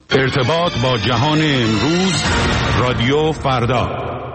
ارتباط با جهان امروز، رادیو فردا.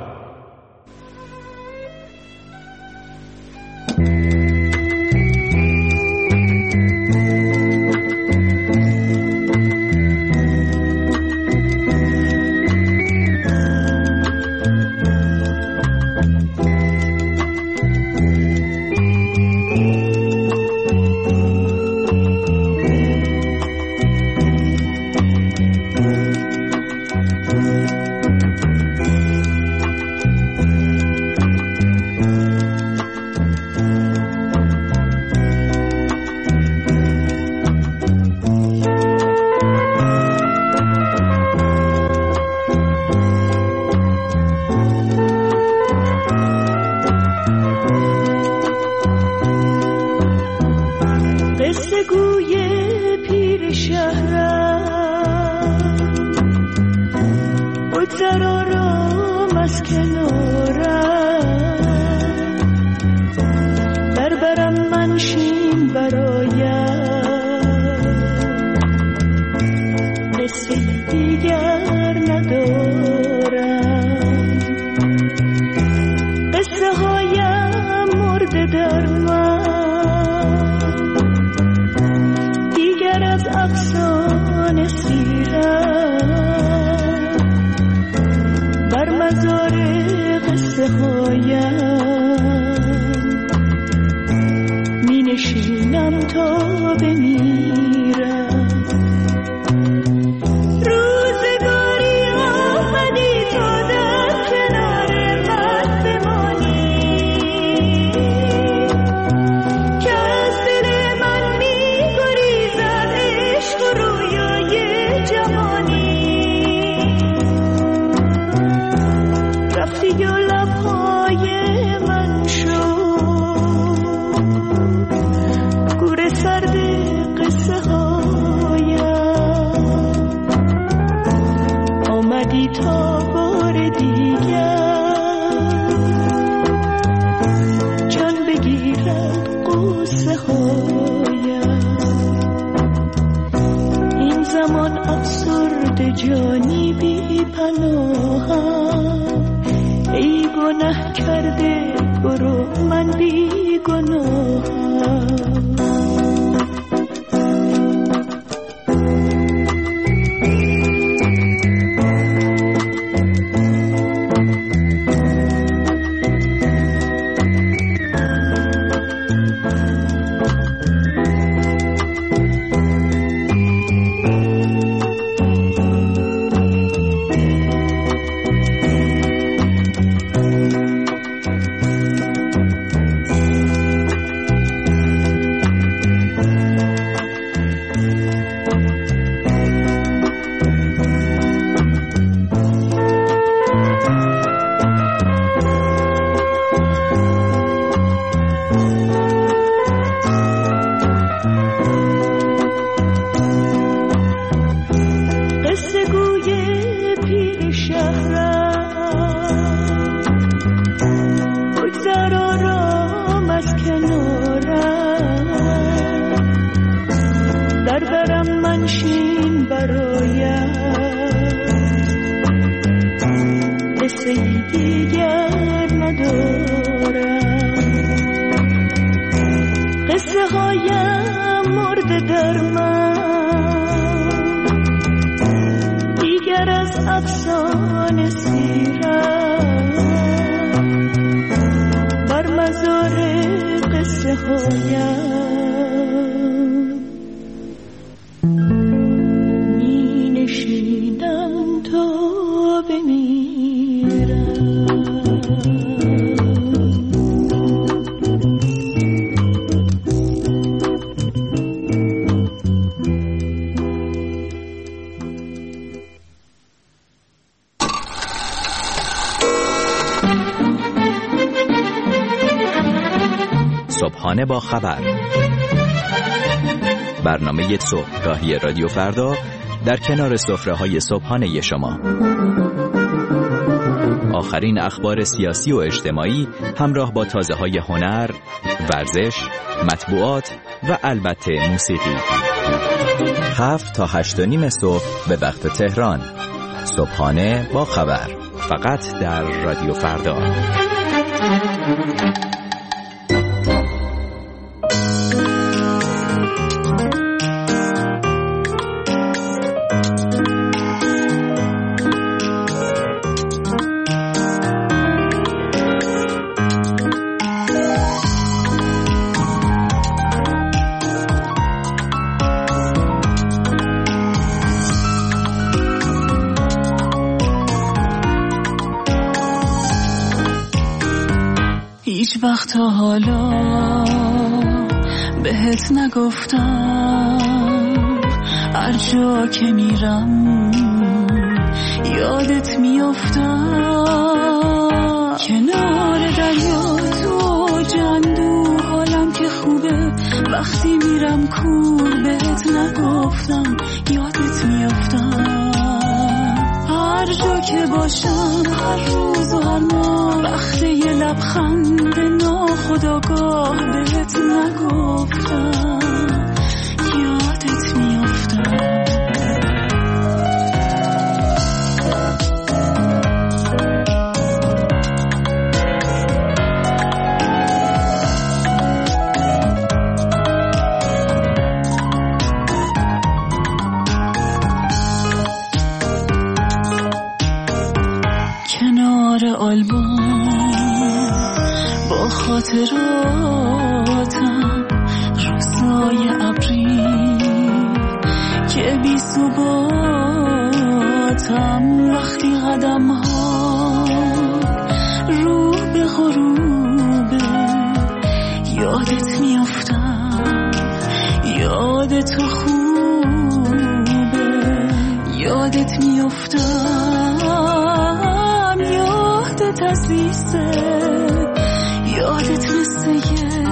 صبحانه با خبر، برنامه صبحگاهی رادیو فردا در کنار سفره‌های صبحانه شما. آخرین اخبار سیاسی و اجتماعی همراه با تازه‌های هنر، ورزش، مطبوعات و البته موسیقی. 7 تا 8:30 صبح به وقت تهران. صبحانه با خبر، فقط در رادیو فردا. هیچ وقت تا حالا بهت نگفتم، هر جا که میرم یادت میافتم. کنار دریا تو جندو حالم که خوبه، وقتی میرم کور بهت نگفتم یادت میافتم. هر جا که باشم، هر روز و هر ماه، وقتی یه لبخند ناخودآگاه بهت نگفتم یادت میافتم. کنار آلبوم با خاطراتم، روزای ابری که بی ثباتم، وقتی قدم ها رو به غروبه یادت میافتم. یادت تو خوبه، یادت میافتم. یادت عزیزه، یادت مثل یه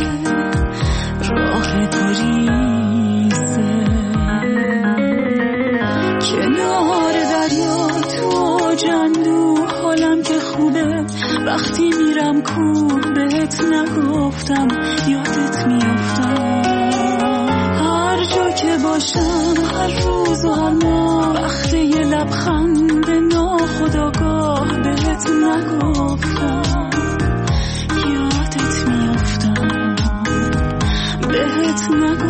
راه گریزه. کنار دریا تو جندو حالم که خوبه، وقتی میرم کور بهت نگفتم یادت میافتم. هر جا که باشم، هر روز و هر ماه، وقتی یه لبخند ناخودآگاه بهت نگفتم یادت میافتم. بهت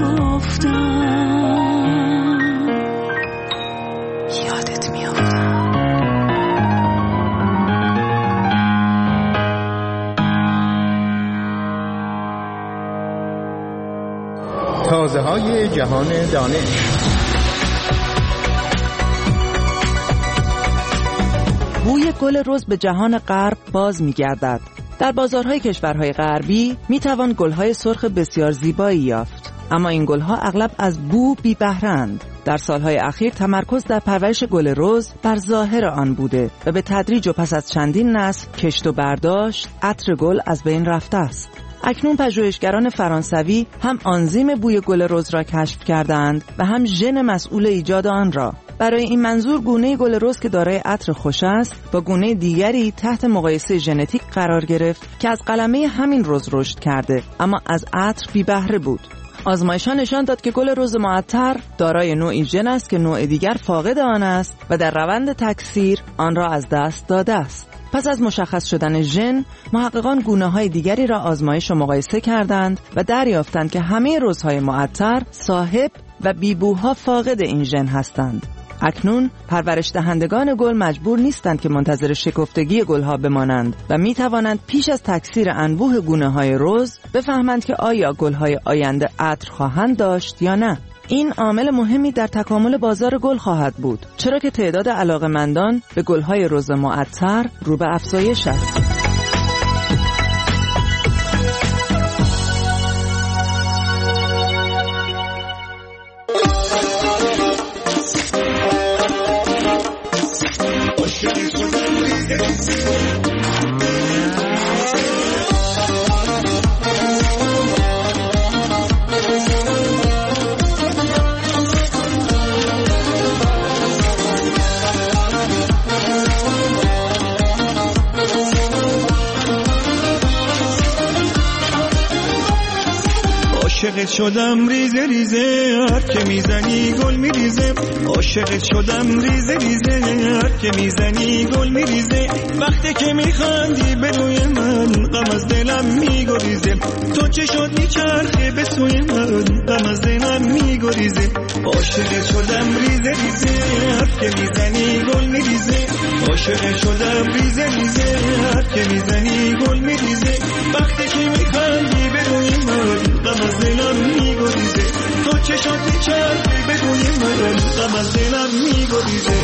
نگفتم یادت میافتم. تازه های جهان دانش. بوی گل رز به جهان غرب باز می‌گردد. در بازارهای کشورهای غربی می‌توان گل‌های سرخ بسیار زیبایی یافت، اما این گل‌ها اغلب از بو بی بهره‌اند. در سالهای اخیر تمرکز در پرورش گل رز بر ظاهر آن بوده و به تدریج و پس از چندین نسل کشت و برداشت عطر گل از بین رفته است. اکنون پژوهشگران فرانسوی هم آنزیم بوی گل رز را کشف کردند و هم ژن مسئول ایجاد آن را. برای این منظور گونه گل رز که دارای عطر خوش است با گونه دیگری تحت مقایسه ژنتیک قرار گرفت که از قلمه همین رز رشد کرده اما از عطر بی بهره بود. آزمایش‌ها نشان داد که گل رز معطر دارای نوعی ژن است که نوع دیگر فاقد آن است و در روند تکثیر آن را از دست داده است. پس از مشخص شدن ژن، محققان گونه‌های دیگری را آزمایش و مقایسه کردند و دریافتند که همه رزهای معطر صاحب و بیبوها فاقد این ژن هستند. اکنون پرورش دهندگان گل مجبور نیستند که منتظر شکفتگی گلها بمانند و می توانند پیش از تکثیر انبوه گونه‌های رز بفهمند که آیا گلهای آینده عطر خواهند داشت یا نه. این عامل مهمی در تکامل بازار گل خواهد بود، چرا که تعداد علاقه‌مندان به گلهای رز معطر رو به افزایش است. عاشقت شدم ریزه ریزه، هر که میزنی گل میریزه. عاشقت شدم ریزه ریزه، هر که میزنی گل میریزه. وقتی که میخندی به روی من غم از دلم میگریزه. تو چه شد میچرخه به سوی من غم از دلم میگریزه. عاشقت شدم ریزه ریزه، هر که میزنی گل میریزه. عاشقت شدم ریزه ریزه، هر که میزنی گل میریزه. وقتی که میخندی به روی من غم از دلم میگریزه. تو چه شد میچرخه به روی من غم از دلم میگریزه.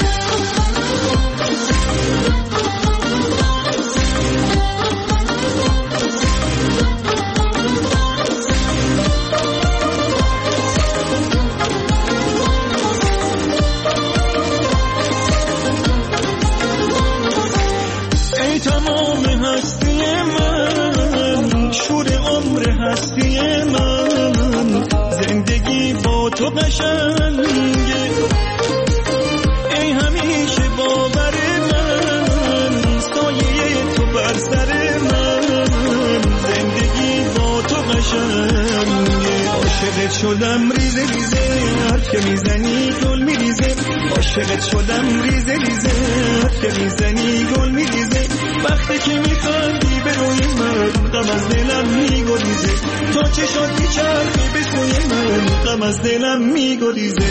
ای تمام هستی من، شور عمر هستی من، زندگی با تو قشنگه. ای همیشه باور من، سایه تو بر سر من، زندگی با تو قشنگه. عاشقت شدم ریزه ریزه، هر که میزنی گل میریزه. عاشقت شدم ریزه ریزه، هر که میزنی گل میریزه. وقتی که میخندی به روی من غم از دلم میگریزه. تو چه شد میچرخی به سوی من غم از دلم میگریزه.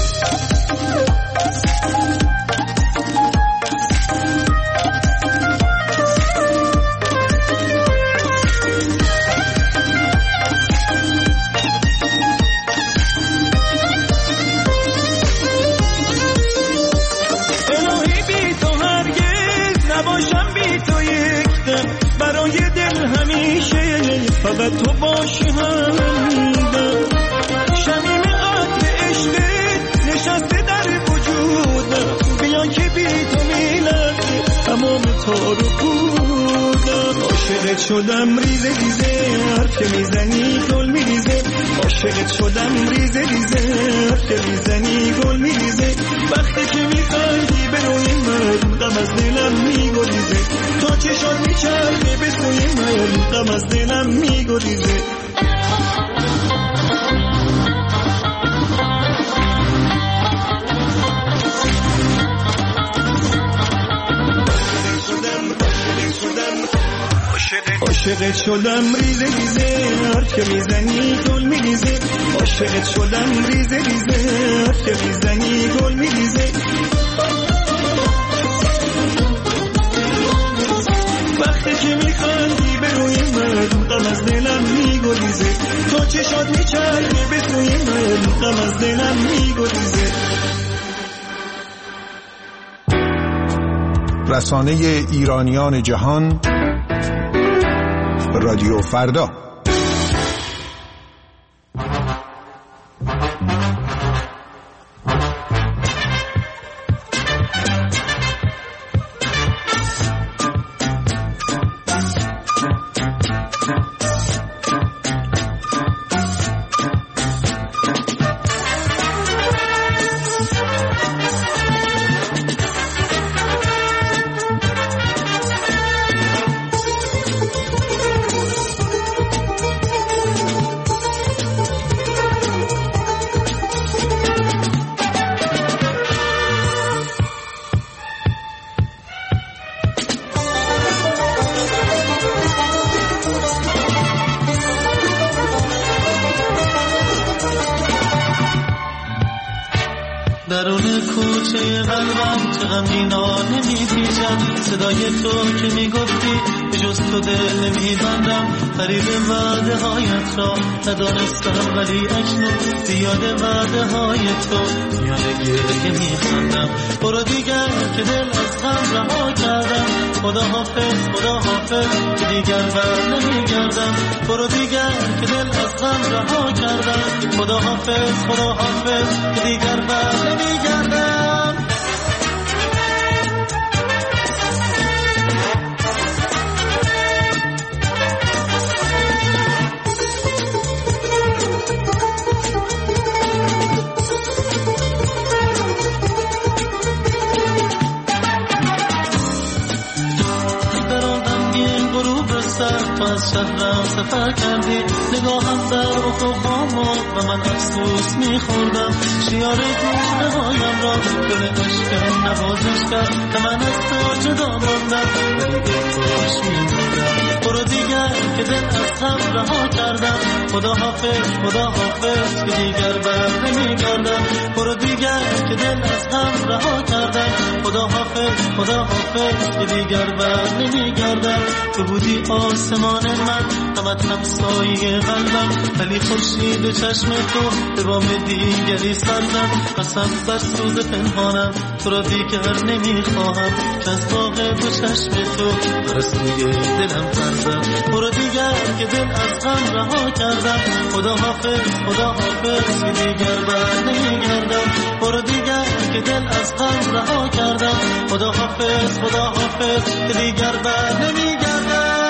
فقط تو باشی همدم، شمیم قطر عشقت نشسته در وجودم. بیا که بی تو میلرزه تمام تار و پودم. عاشقت شدم ریزه ریزه، هر که میزنی گل میریزه. عاشقت شدم ریزه ریزه، هر که میزنی گل میریزه. وقتی که میخندی به روی من غم از دلم میگریزه. تو چه شد میچرخه به سوی من غم از دلم میگریزه. عاشقت شدم ریزه ریزه، هر که میزنی گل میریزه. عاشقت شدم ریزه ریزه، هر که میزنی گل میریزه. وقتی که میخندی به روی من غم از دلم میگریزه. تو چه شد میچرخه به سوی من غم از دلم میگریزه. رسانه ایرانیان جهان، رادیو فردا. درون کوچه قلبم چه غمگینا نمیپیچم. صدای تو که میگفتی به جز تو دل نمیبندم. فریب وعده هایت را ندانستم ولی اکنون زیاد وعده های تو میان گریه میخندم. برو دیگر که دل از غم رها کردم. خدا حافظ خدا حافظ که دیگر بر نمیگردم. برو دیگر که دل از غم رها کردم. خدا حافظ که دیگر بر نمیگردم. شهرم سفر کردی، نگاهم در افقام و من افسوس میخوردم. شیار گونه هایم را دل عشقم نوازش کرد که من از تو جدا ماندم، ولی دل خوش میموندم. برو دیگر که دل از غم رها کردم، خدا حافظ خدا حافظ که دیگر بر نمیگردم. برو دیگر که دل از غم رها کردم، خدا حافظ خدا حافظ که دیگر بر نمیگردم. تو بودی آسمان من، غمت همسایه قلبم، ولی خورشید چشم تو به بام دیگری سرزم. قسم بر سوز پنهانم، تو را دیگر نمیخواهم، که از باغ دو چشم تو رسوی دلم پرزم. برو دیگر که دل از غم رها کردم، خدا حافظ خدا حافظ که دیگر بر نمیگردم. برو دیگر که دل از غم رها کردم، خدا حافظ خدا حافظ که دیگر بر نمیگردم.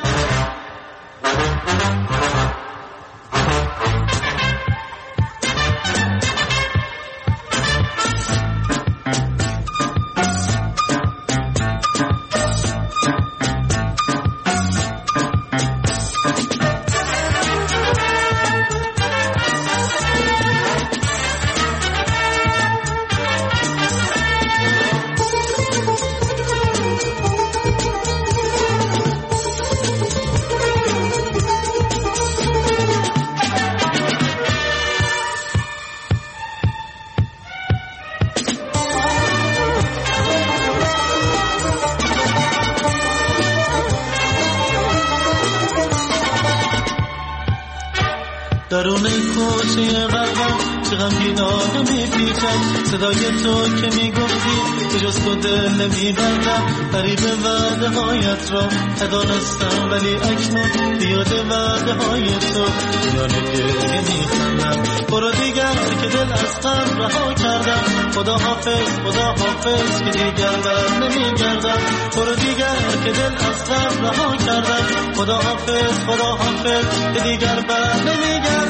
درون کوچه قلبم چه غمگینانه میپیچم، صدای تو که میگفتی که جز تو دل نمیبندم. قریب وعده هایت را ندانستم، ولی اکنون بیاد وعده های تو میان گریه میخندم. برو دیگر که دل از غم رها کردم، خدا حافظ خدا حافظ که دیگر بر نمیگردم. برو دیگر که دل از غم رها کردم، خدا حافظ خدا حافظ که دیگر بر نمیگردم.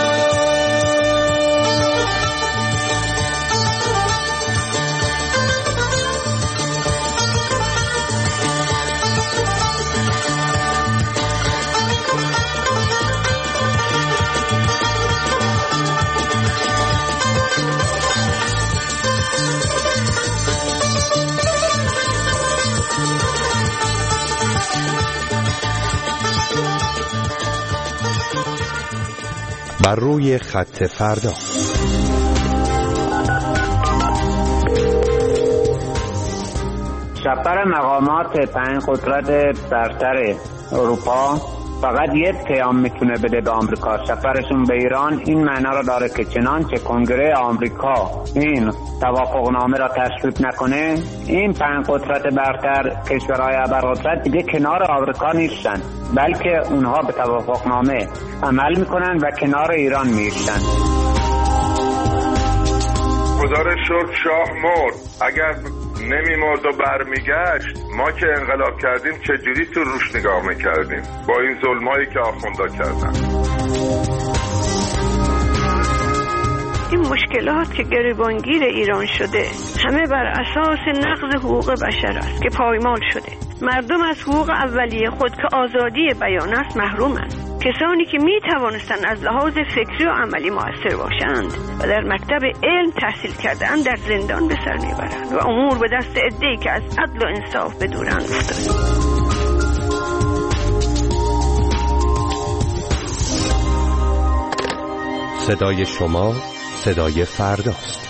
بر روی خط فردا. سفر مقامات 5 قدرت برتر اروپا فقط یک پیام میتونه بده به آمریکا. سفرشون به ایران این معنا رو داره که چنانچه کنگره آمریکا این توافقنامه را تصویب نکنه، این 5 قدرت برتر، کشورهای ابرقدرت دیگه کنار آمریکا نیستن، بلکه اونها به توافقنامه عمل میکنن و کنار ایران میشن. خدا رو شکر شاه مرد. اگر نمی‌مرد و برمیگشت، ما که انقلاب کردیم چجوری تو روش نگاه میکردیم با این ظلمایی که آخوندا کردن. این مشکلات که گریبانگیر ایران شده همه بر اساس نقض حقوق بشر است که پایمال شده. مردم از حقوق اولیه خود که آزادی بیان است محرومند. کسانی که می توانستند از لحاظ فکری و عملی مؤثر باشند و در مکتب علم تحصیل کرده‌اند در زندان به سر میبرند و امور به دست عده‌ای که از عدل و انصاف بدورند افتاده. صدای شما صدای فرداست.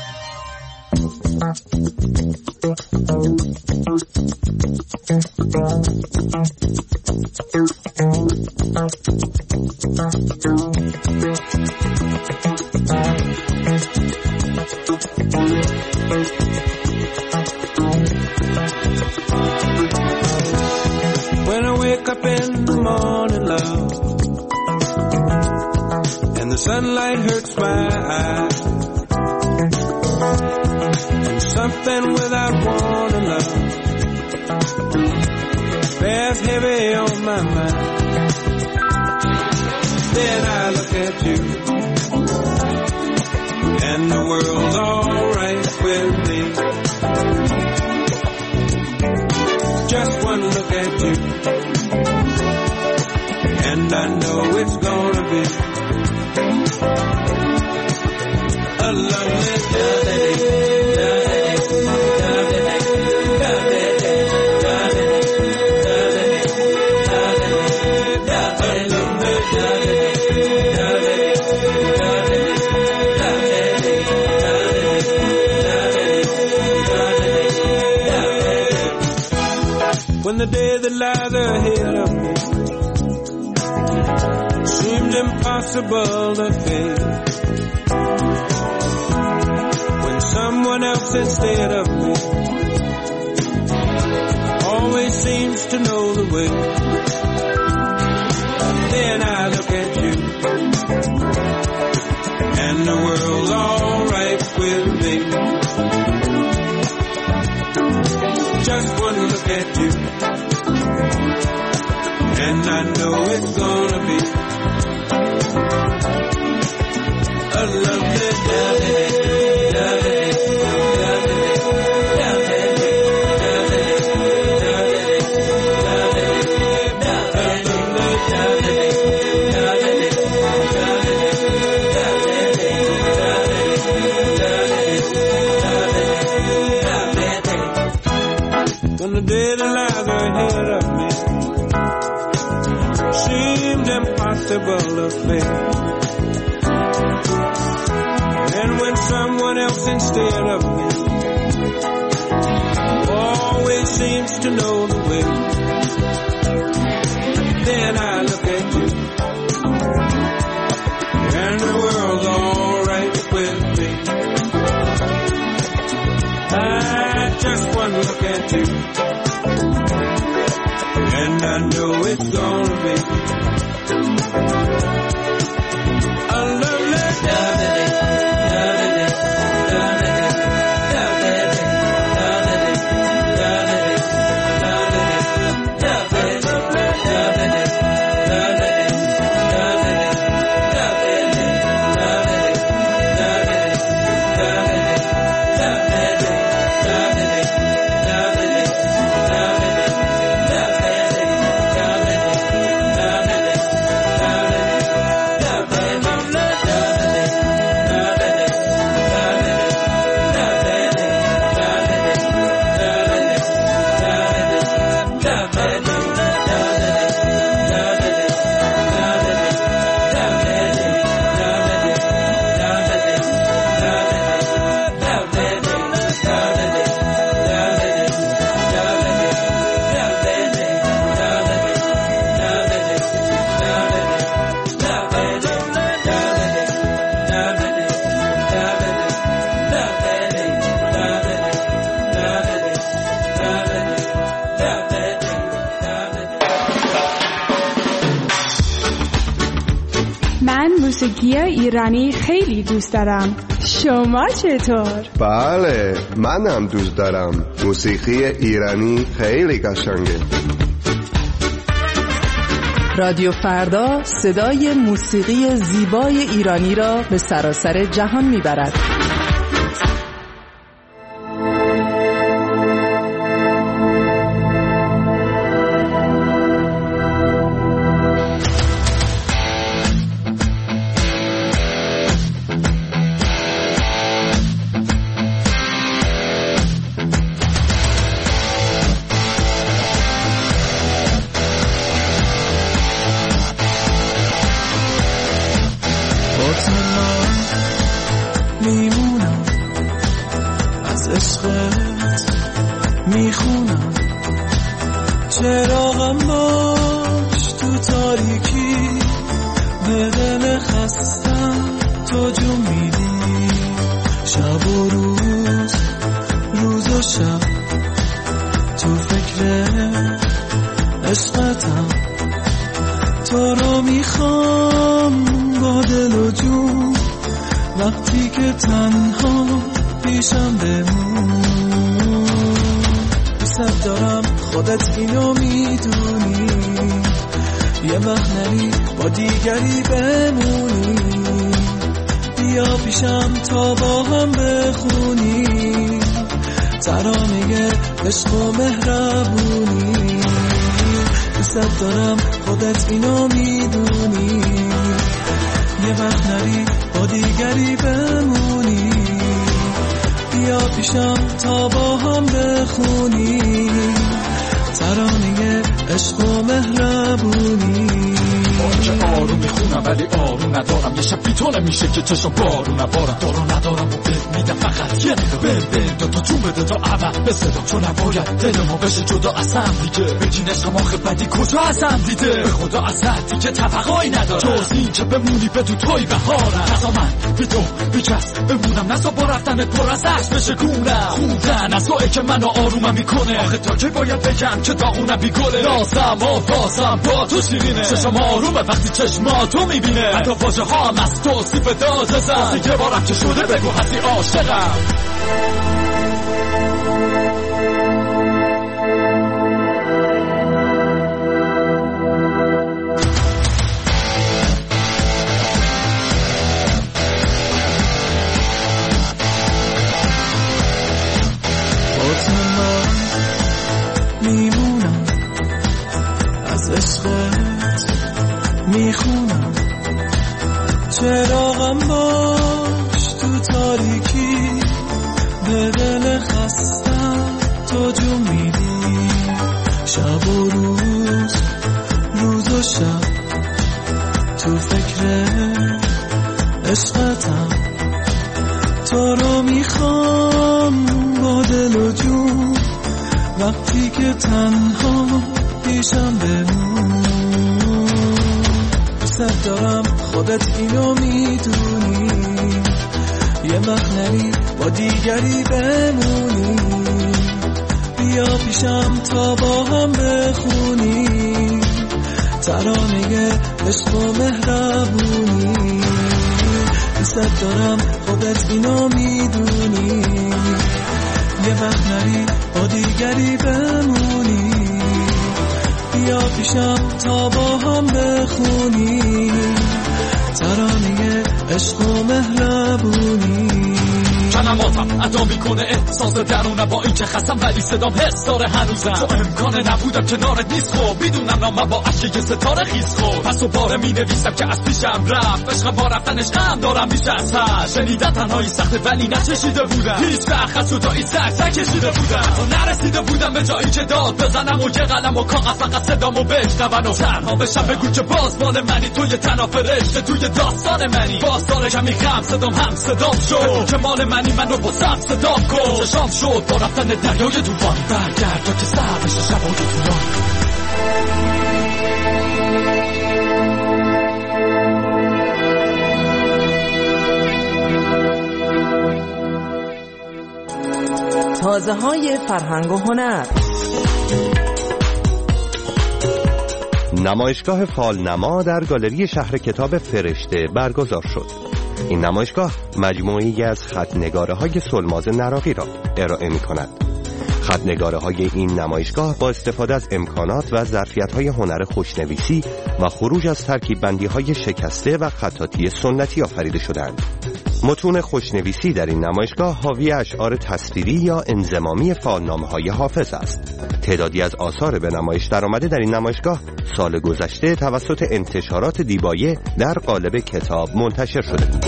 When I wake up in the morning, love, and the sunlight hurts my eyes, and something without warning, love, bears heavy on my mind. Then I look at you, and the world's alright with me. Just one look at you, the day that lies ahead of me seemed impossible to face. When someone else instead of me always seems to know the way. Then I look at you and the world's all right with me. Just one look at you and I know it's gonna be a lovely day. When the day that lies ahead of me seemed impossible to face, and when someone else instead of me always seems to know the way, then I look at you and the world's all right with me. I just one look at you and I know it's gonna be a lovely day. موسیقی ایرانی خیلی دوست دارم. شما چطور؟ بله، منم دوست دارم. موسیقی ایرانی خیلی قشنگه. رادیو فردا صدای موسیقی زیبای ایرانی را به سراسر جهان میبرد. چشم بارو نبارم دارو ندارم و بمیدم فقط یه نگاه بل دو تا جون بده تا عبد به صدا، چون نباید دل ما بشه جدا از هم دیگه. بگینش هم آخه بدی کجا از هم دیده، به خدا از هم دیگه توقعی نداره جز این که بمونی بدون توی بهارم. نزا من بی تو بی کس بمونم، نزا با رفتنت پر از عشق بشه گونم. خوندن از توی که منو آرومم میکنه، آخه تا که باید بگم که داغونم بی گله. لازم آفاسم با تو شیرینه، چشم آرومه وقتی چشماتو میبینه. حتی واژه ها هم از توصیف داده زن، دیگه بارم که شده بگو هستی عاشقم. میمونم از عشقت میخونم، چراغم باش تو تاریکی، به دل خستم تو جون میدی. شب و روز روز و شب تو فکر عشقتم، تو رو میخوام با دل و جون، وقتی که تنها پیشم بمون. دوست دارم خودت اینو میدونی، یه وقت نری با دیگری بمونی. بیا پیشم تا با هم بخونی ترانه عشق و مهربونی. دوست دارم خودت اینو میدونی، یه وقت نری با دیگری بمونی. بیا پیشم تا با هم بخونی ترانه عشق و مهربونی. کلماتم ادا میکنه احساس درونه، با این که خستم ولی صدام حس داره هنوزم. تو امکانه نبودم کنارت نیست خب، میدونم نامم با عشق ستاره خیز خب. پس و باره می نویسم که از پیشم رفت، عشق با رفتنش غم دارم بیش از حد. شنیدن تنهایی سخته ولی نچشیده بودم، هیچ وقت از جدایی سگ کشیده بودم. تا نرسیده بودم به جایی که داد بزنم و یه قلم و کاغذ فقط صدامو بشنون و تنها بشم بگو که باز مال منی. توی تنها فرشته توی داستان منی، باز داره کمی غم صدام هم صدام شد که مال منی. منو با سب صدام کن، چشام شد با رفتن دریای طوفان. برگرد تا که سر بشه شبای طولان. تازه های فرهنگ و هنر. نمایشگاه فالنما در گالری شهر کتاب فرشته برگزار شد. این نمایشگاه مجموعه‌ای از خط‌نگاره‌های سلماز نراقی را ارائه می‌کند. خط‌نگاره‌های این نمایشگاه با استفاده از امکانات و ظرفیت‌های هنر خوشنویسی و خروج از ترکیب‌بندی‌های شکسته و خطاطی سنتی آفریده شدند. متون خوشنویسی در این نمایشگاه حاوی اشعار تصویری یا انضمامی فالنامه‌های حافظ است. تعدادی از آثار به نمایش درآمده در این نمایشگاه سال گذشته توسط انتشارات دیبایه در قالب کتاب منتشر شده بود.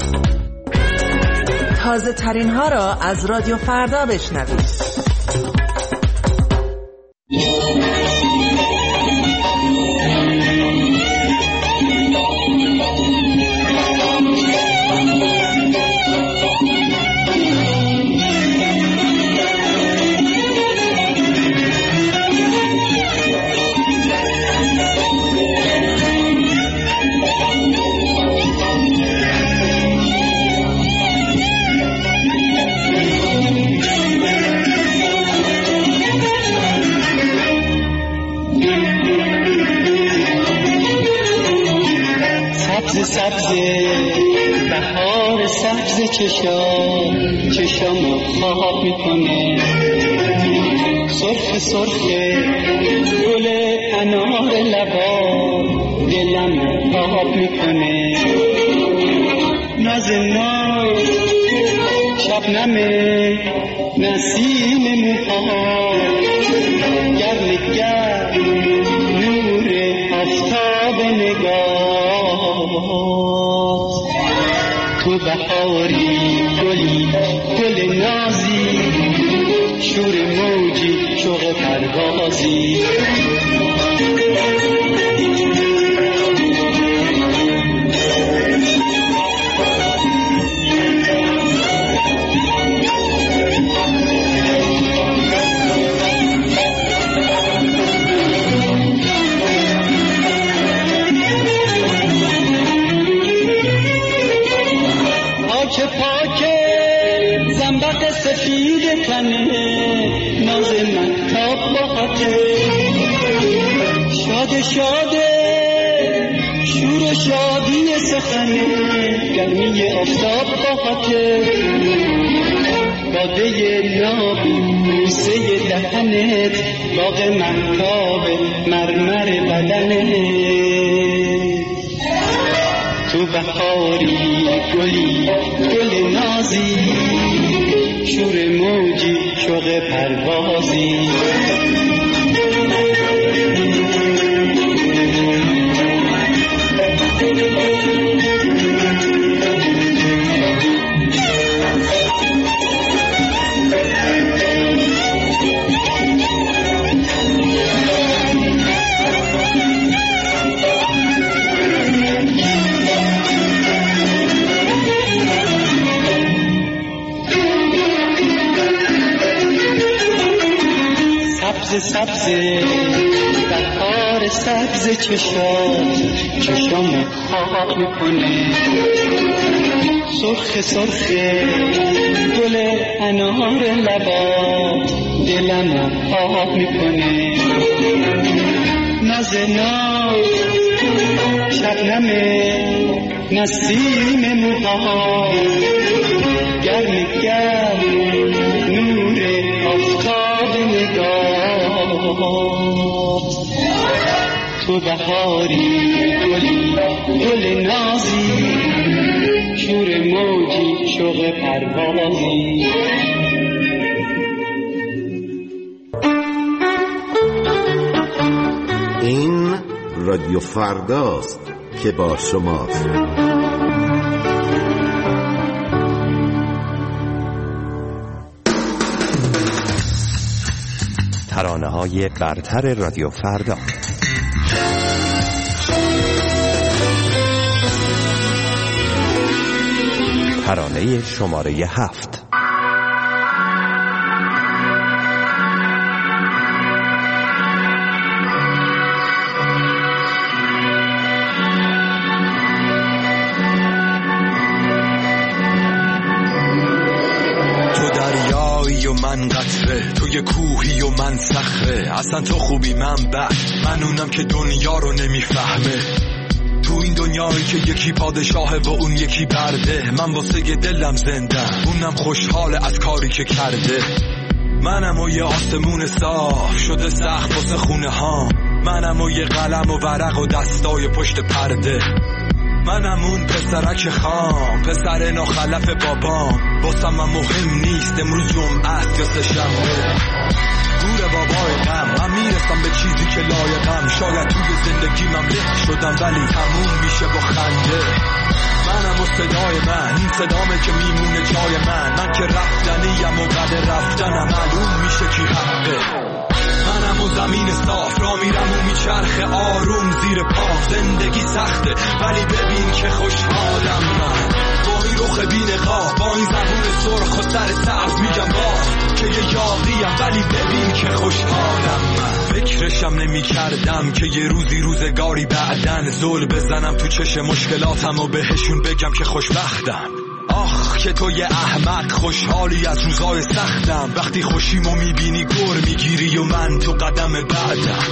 تازه ترین ها را از رادیو فردا بشنوید. سبز بهار سبز چشامو خواب میکنه، سرخ سرخ گل انار لبا دلم خواب میکنه. ناز ناز شبنم نسیم موها، گرم گرم نور آفتاب نگاه. تو بهاری گلی گل نازی، شور موجی شوق پروازی. شفق سفید تنه ناز مهتاب با خاطر شاده شاده شور و شادی سخنه گرمی آفتاب با خاطر باده نابوسه دهنت باغ مهتاب مرمر بدنت تو بهاری گلی گل نازی شور موجی شوق پروازی سبز بهار سبز چشام خواب میکنه سرخ سرخ گل انار لبا دلم خواب میکنه ناز ناز شبنم نسیم موها گرم گرم نور آفتاب نگاه تو بهاری گل نازی شور موجی شوق پروازی این رادیو فرداست که با شماست. ترانه‌های برتر رادیو فردا. ترانه شماره 7. من قطره توی کوهی و من صخره اصلا تو خوبی من بد من اونم که دنیا رو نمیفهمه تو این دنیایی که یکی پادشاهه و اون یکی برده من واسه دلم زنده اونم خوشحاله از کاری که کرده منم و یه آسمون صاف شده سخت واسه خونه ها منم و یه قلم و ورق و دستای پشت پرده منم اون پسرک خام پسر ناخلف بابام واسم من مهم نیست امروز جمعه است یا سه‌شنبه گور بابای غم من میرسم به چیزی که لایقم شاید توی زندگیمم له شدم ولی تموم میشه با خنده منم و صدای من این صدامه که میمونه جای من که رفتنیم و بعد رفتنم معلوم میشه کی حقه منم و زمین صاف را میرم و میچرخه آروم زیر پا زندگی سخته ولی ببین که خوشحالم من با این رخ بی‌نقاب با این زبون سرخ و سر سبز میگم باز که یه یاغیم ولی ببین که خوشحالم من فکرشم نمی‌کردم که یه روزگاری بعدن زل بزنم تو چش مشکلاتم و بهشون بگم که خوشبختم آخ که تو یه احمق خوشحالی از روزای سختم وقتی خوشیمو میبینی گر میگیری و من تو قدم بعدم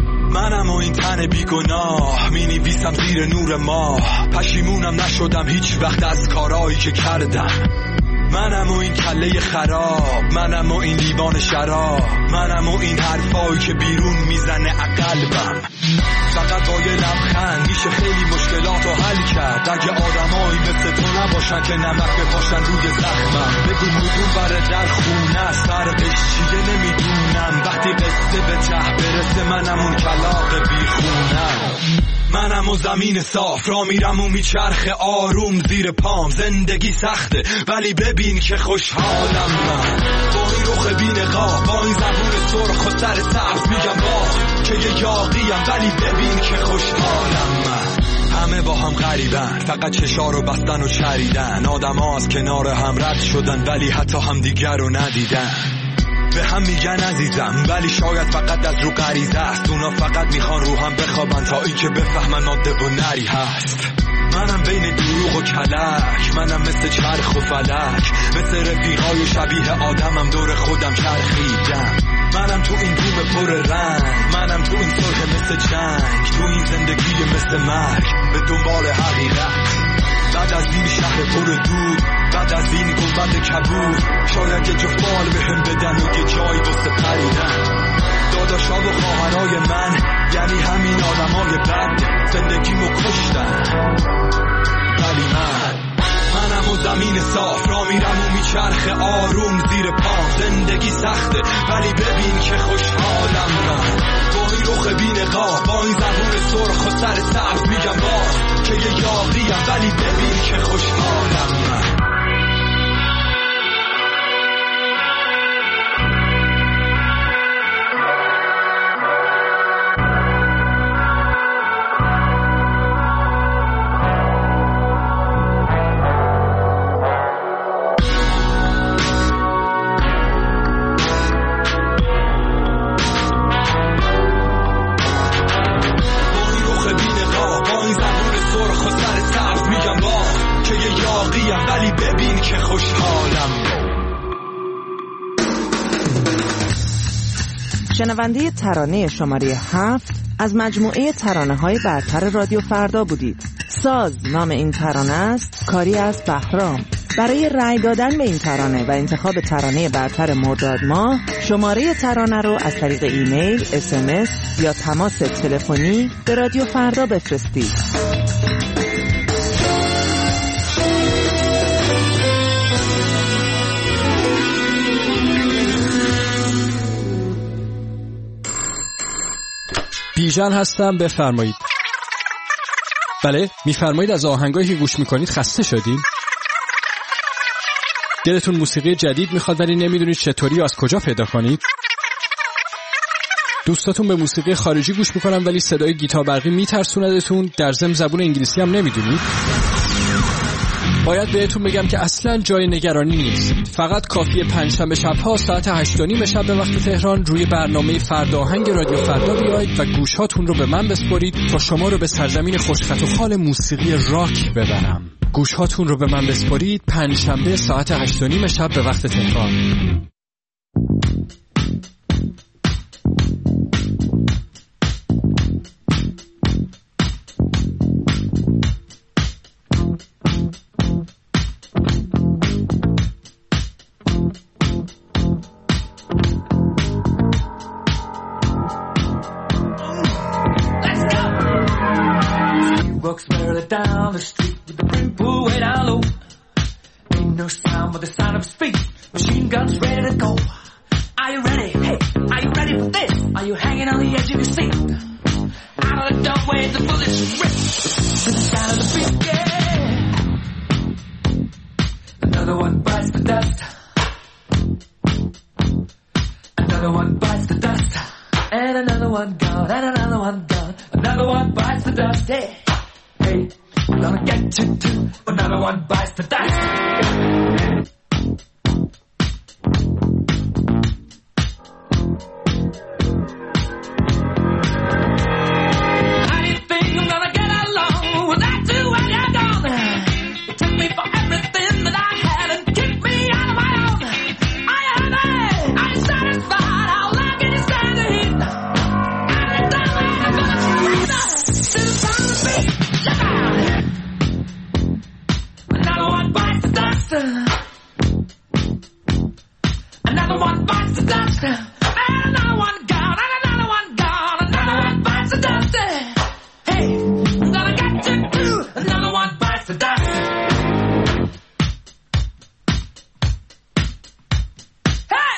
منم و این تن بیگناه مینویسم زیر نور ماه پشیمونم نشدم هیچ وقت از کارایی که کردم منم و این کله خراب منم و این لیوان شراب منم و این حرفایی که بیرون میزنه قلبم فقط با یه لبخند میشه خیلی مشکلات رو حل کرد اگه آدمایی مثل تو نباشن که نمک بپاشن روی زخمم بگو مدون بره در خونه فرقش چیه نمیدونم وقتی قصه به ته برسه منم اون کلاغ بیخونم منم و زمین صاف را میرم و میچرخه آروم زیر پام زندگی سخته ولی ببین که خوشحالم من با این رخ بی‌نقاب با این زبون سرخ و سر سبز میگم باز که یه یاغیم ولی ببین که خوشحالم من همه با هم غریبن فقط چشا رو بستن و چریدن آدم ها از کنار هم رد شدن ولی حتی هم دیگر رو ندیدن به هم میگن عزیزم ولی شاید فقط از رو غریزه است اونا فقط میخوان رو هم بخوابن تا این که بفهمن ماده و نری هست منم بین دروغ و کلک، منم مثل چرخ و فلک، مثل رفیقای شبیه آدمم دور خودم چرخیدم. منم تو این روم پر رنگ، منم تو این سرخ مثل جنگ، تو این زندگی مثل مرگ به دنبال حقیقت. بعد از این شهر پر دود، بعد از این گنبد کبود، شاید یه جفال به هم بدن و یه جایی واسه پریدن. داداشا و خواهرای من یعنی همین آدمای بد زندگیمو کشتن. ولی منم و زمین صاف را میرم و میچرخه آروم زیر پام. زندگی سخته ولی ببین که خوشحالم من، با این رخ بی‌نقاب، با این زبون سرخ و سر سبز میگم باز که یه یاغیم، ولی ببین که خوشحالم من. شنونده ترانه شماره 7 از مجموعه ترانه‌های برتر رادیو فردا بودید. ساز نام این ترانه است، کاری از بهرام. برای رأی دادن به این ترانه و انتخاب ترانه برتر مرداد ماه، شماره ترانه رو از طریق ایمیل، SMS یا تماس تلفنی به رادیو فردا بفرستید. بیژن هستم، بفرمایید. بله، میفرمایید از آهنگایی که گوش میکنید خسته شدین؟ دلتون موسیقی جدید میخواد ولی نمیدونید چطوری از کجا پیدا کنید؟ دوستاتون به موسیقی خارجی گوش میکنن ولی صدای گیتار برقی میترسوندتون، در ضمن زبون انگلیسی هم نمیدونید؟ باید بهتون بگم که اصلا جای نگرانی نیست. فقط کافیه پنجشنبه شب‌ها ساعت 8:30 شب به وقت تهران روی برنامه فردا آهنگ رادیو فردا بیایید و گوشهاتون رو به من بسپرید تا شما رو به سرزمین خوشخط و خال موسیقی راک ببرم. گوشهاتون رو به من بسپرید، پنجشنبه ساعت 8:30 شب به وقت تهران. Walks barely down the street with the brim pulled way down low. Ain't no sound but the sound of his feet. Machine guns ready to go. Are you ready? Hey, are you ready for this? Are you hanging on the edge of your seat? Out of the doorway the bullets rip to the sound of the beat. Yeah. Another one bites the dust. Another one bites the dust. And another one gone. And another one gone. Another one bites the dust. Hey. Hey, I'm gonna get you too. Another one bites the dust. How do you think I'm gonna get along without you when you're gone? You took me for everything that I had and kicked me out of my own. Are you happy? Are you satisfied? How long can you stand the heat? I'm done. I'm gonna freeze up to the sound of the beat. Another one bites the dust. Another one bites the dust. And another one gone. And another one gone. Another one bites the dust. Hey, I'm gonna get you too. Another one bites the dust. Hey!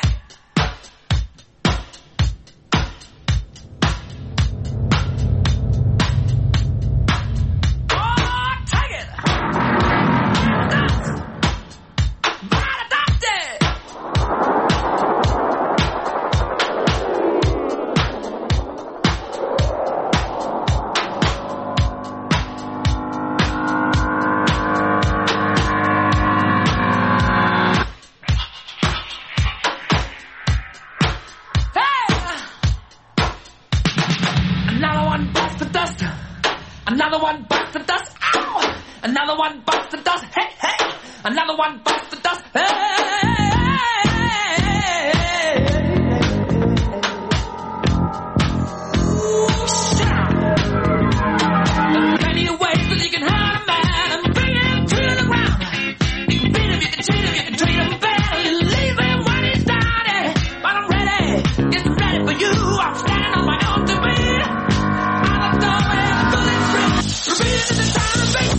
another one bites the dust. Plenty of ways that you can hurt a man and bring him to the ground. You can beat him, you can cheat him, you can treat him bad, you leave him when he's down. But I'm ready, get ready for you. I'm standing on my own to be. I'm a dog and a bullet free. Repeat it the time and face.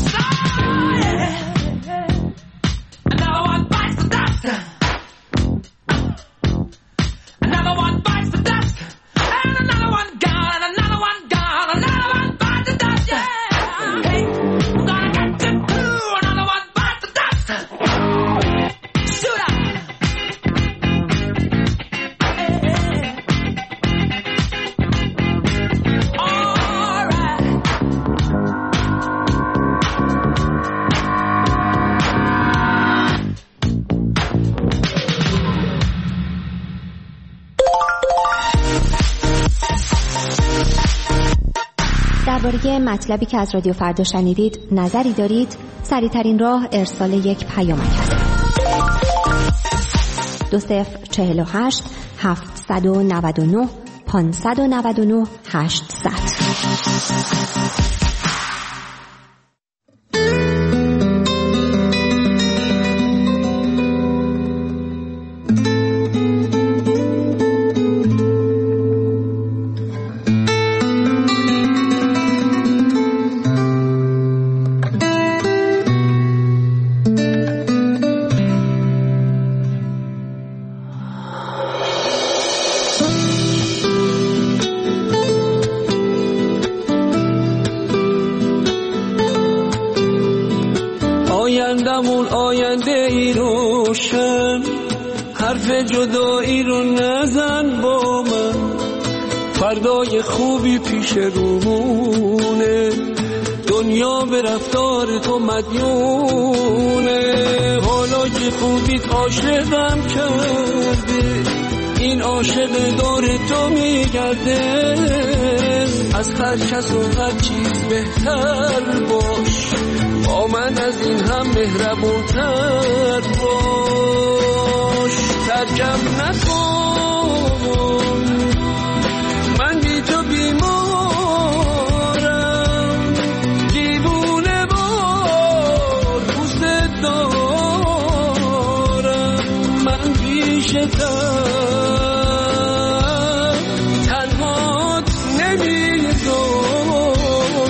Another one bites the dust. Another one bites the dust. And another one gone, and another one gone. Another one bites the dust, yeah. Hey, I'm gonna get to do. Another one bites the dust. Shoot up. All right. درباره مطلبی که از رادیو فردا شنیدید نظری دارید؟ سریع‌ترین راه ارسال یک پیامک است. 2048 799 599 800. آیندمون آینده ای روشن، حرف جدایی رو نزن با من. فردای خوبی پیش رومونه، دنیا به رفتار تو مدیونه. حالا که خوبیت عاشقم کرده، این عاشق دور تو میگرده. از هر کس و هر چیز بهتر باش، با من از این هم مهربونتر باش. ترکم نکن، من بی تو بیمارم، دیوونه بار دوست دارم. من پیشتم تنهات نمیذارم.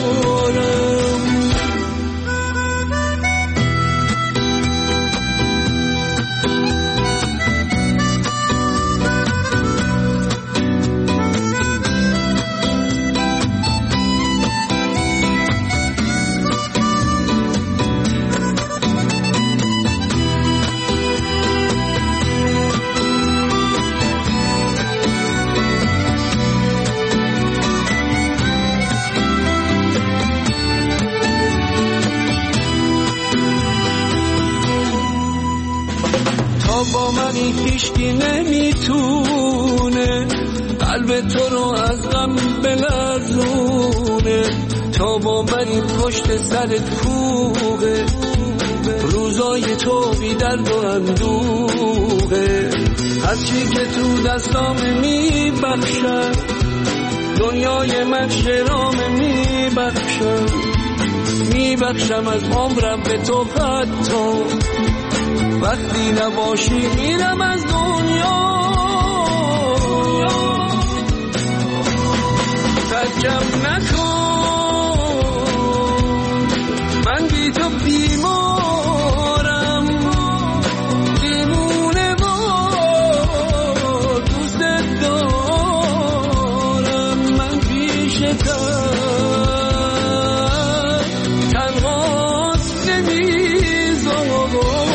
با من هیچکی نمیتونه قلب تو رو از غم بلرزونه. تا با من پشت سرت کوه، روزای تو بی درد و اندوه. هرچی که تو دستام میبخشم، دنیای من شرام میبخشم از عمرم به تو. حتی وقتی نباشی میرم از دنیا. ترکم نکن، من بی تو بیمارم، دیوونه وار دوست دارم. من پیشتم تنهاست نمیذارم.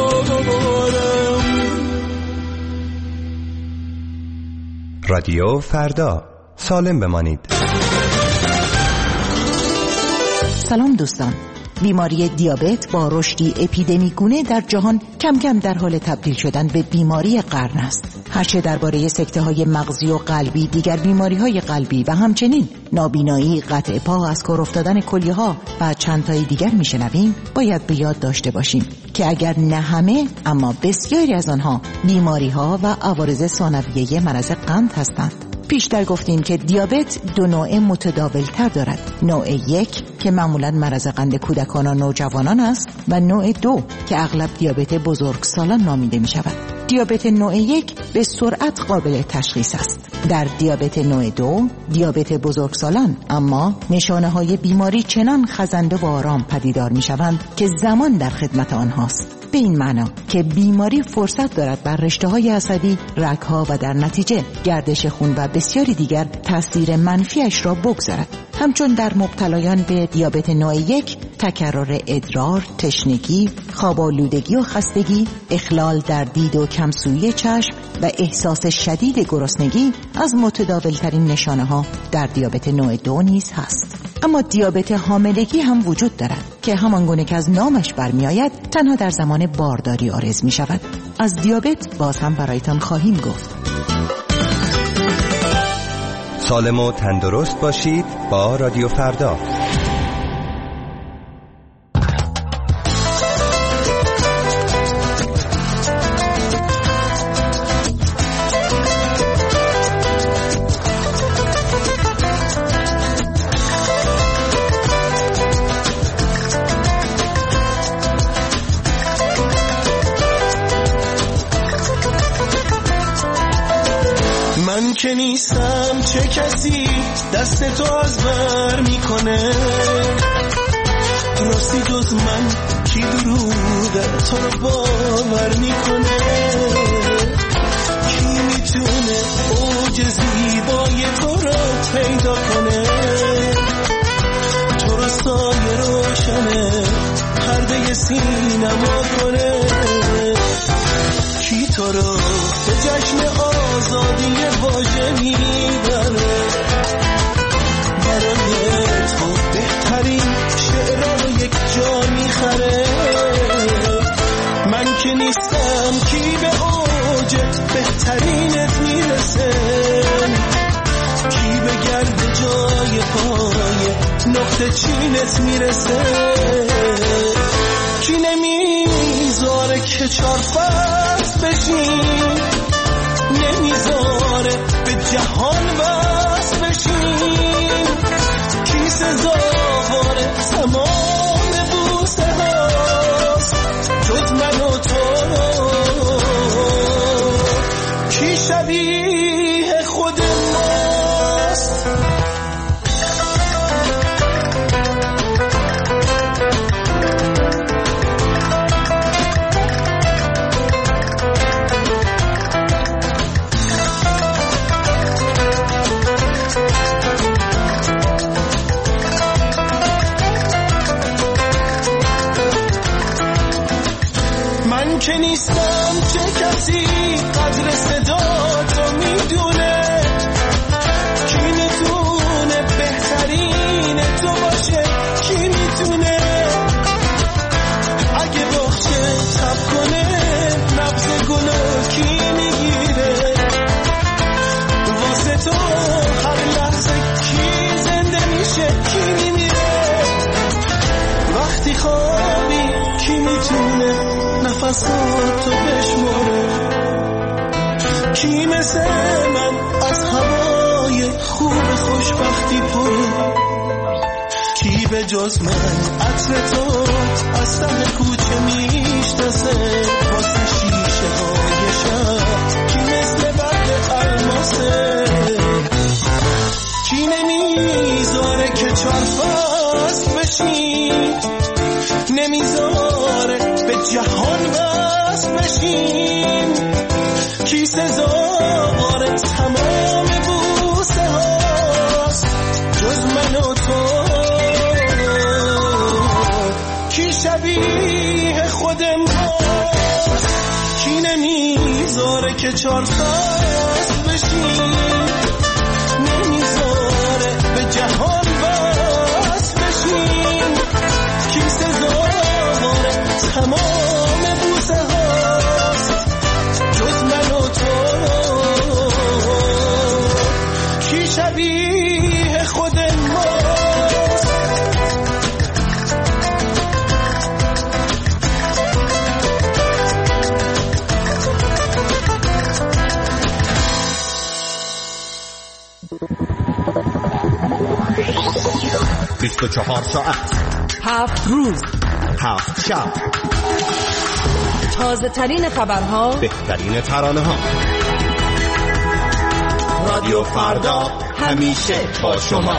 رادیو فردا، سالم بمانید. سلام دوستان، بیماری دیابت با رشدی اپیدمیگونه در جهان کم کم در حال تبدیل شدن به بیماری قرن است. هرچه درباره سکته‌های مغزی و قلبی، دیگر بیماری‌های قلبی و همچنین نابینایی، قطع پا، از کار افتادن کلیه‌ها و چند تای دیگر میشنویم، باید به یاد داشته باشیم که اگر نه همه اما بسیاری از آنها بیماری‌ها و عوارض ثانویه مرض قند هستند. پیشتر گفتیم که دیابت دو نوع متداولتر دارد. نوع 1 که معمولاً مرض قند کودکان و نوجوانان است و نوع 2 که اغلب دیابت بزرگسالان نامیده می شود. دیابت نوع 1 به سرعت قابل تشخیص است. در دیابت نوع 2 دیابت بزرگسالان اما نشانه های بیماری چنان خزنده و آرام پدیدار می شوند که زمان در خدمت آنهاست. به این معنا که بیماری فرصت دارد بر رشته‌های عصبی، رگ‌ها و در نتیجه گردش خون و بسیاری دیگر تاثیر منفیش را بگذارد. همچون در مبتلایان به دیابت نوع 1 تکرار ادرار، تشنگی، خواب آلودگی و خستگی، اخلال در دید و کمسویی چشم و احساس شدید گرسنگی از متداولترین نشانه‌ها در دیابت نوع 2 نیز هست. اما دیابت حاملگی هم وجود دارد که همانگونه که از نامش برمی‌آید تنها در زمان بارداری عارض می‌شود. از دیابت باز هم برایتان خواهیم گفت. سالم و تندرست باشید با رادیو فردا. من که نیستم چه کسی دست تو از بر میکنه، راستی جز من کی دروغه تو رو باور میکنه، کی میتونه اوج زیبای تو رو پیدا کنه، تو رو سایه روشنه پرده سینما کنه، کی تو رو به جشن آزادی واژه میبره، برای تو بهترین شعرها یک جا میخره. من که نیستم کی به اوج بهترینت میرسه، کی به گرد جای پای نقطه چینت میرسه، کی نمیذاره که چار فصل بشین، نمیذاره به جهان بس بشین، کی سزاوار تمام بوسه هاست جز من و تو، کی شبیه خود ماست. من که نیستم چه کسی قدر صدا تو میدونه، کی میتونه بهترین تو باشه، کی میتونه اگه باخچه تب کنه نبض گلو کی میگیره، واسه تو هر لحظه کی زنده میشه کی میمیره، وقتی خوابی کی میتونه نفساتو بشماره، کی مثل من از هوای خوب خوشبختی پره، کی به جز من عطر تو از ته کوچه میشناسه، واسه شیشه های شب کی مثل برق الماسه، کی نمیذاره که چار فصل بشین، نمیذاره به جهان بس بشین، کی سزاوار تمام بوسه هاست جز من و تو، کی شبیه خود ماست، کی نمیذاره که چار فصل بشین، نمیذاره به جهان بس بشین، کی سزاوار مسیح خود ماست. چهار ساعت 7 روز 7 شب، تازه ترین خبرها، بهترین ترانه ها. رادیو فردا همیشه با شما.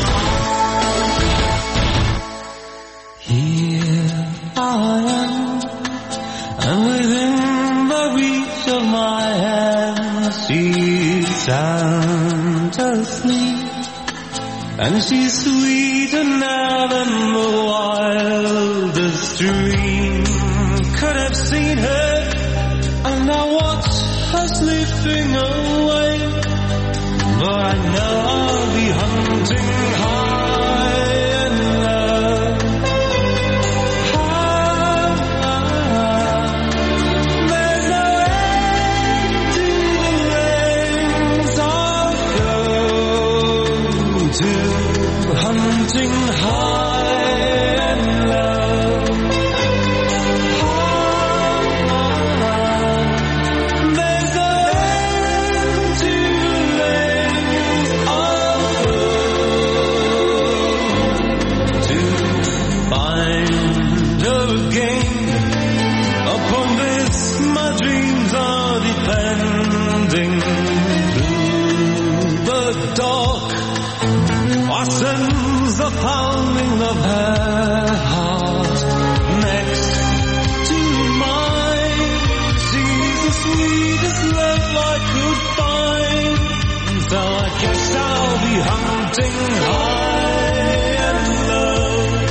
Here I am, and within the reach of my hand, she's sound asleep. And she's sweeter now than the wildest dream could have seen her. And I watch her slipping away, but I know I'll be hunting high and low. There's no end to the lengths I'll go to, hunting high and low. There's no end to the lengths I'll go to find her again. Upon this my dreams are depending. Through the dark I sense the pounding of her heart next to mine. She's the sweetest love I could find, so I guess I'll be hunting high and low.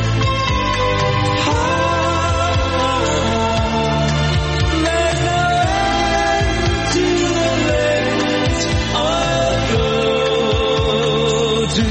There's no end to the lengths I'll go to.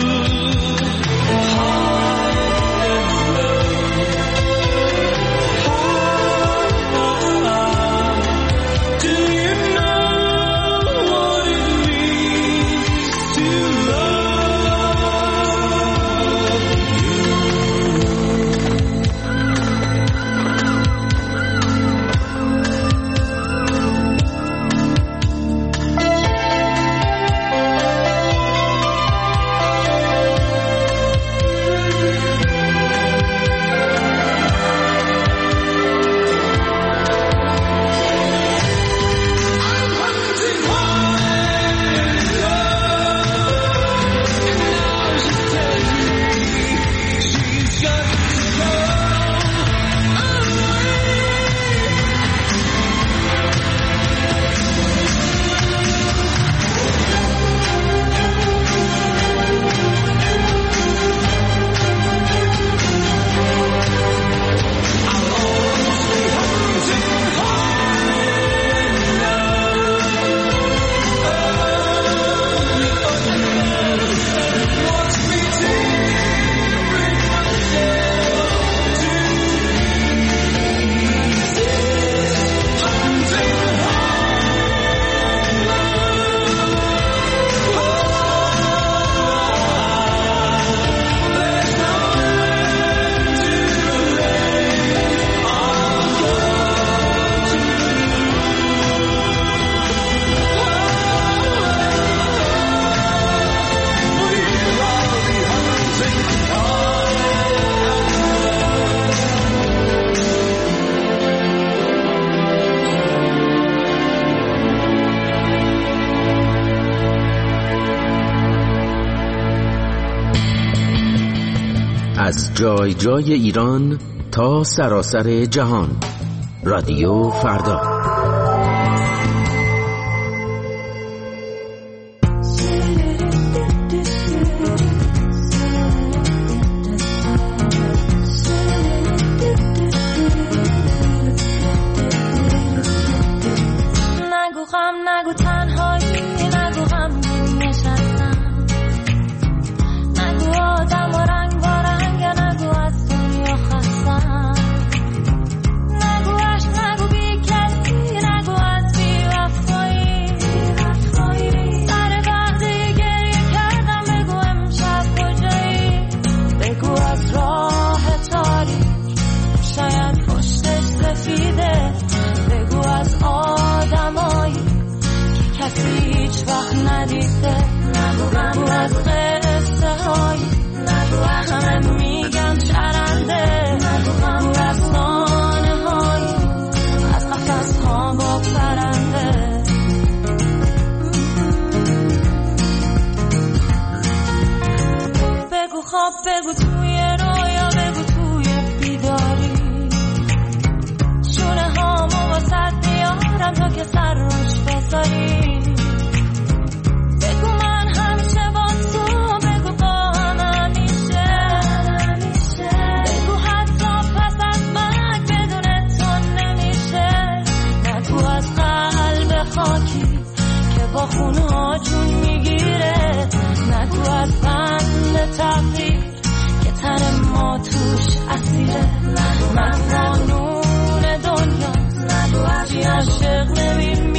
از جای جای ایران تا سراسر جهان، رادیو فردا. نگو غم، نگو تنهایی، نگو غمگین نشستم، نگو آدم و رنگ با رنگ، نگو از دنیا خستم، نگو عشق، نگو بی کسی، نگو از بی وفایی، سر وقتی گریه کرد با خونه ها جون میگیره. نگو از بند تقدیر که تن ما توش اسیره. من قانون دنیا چی عاشق نمی‌کنه.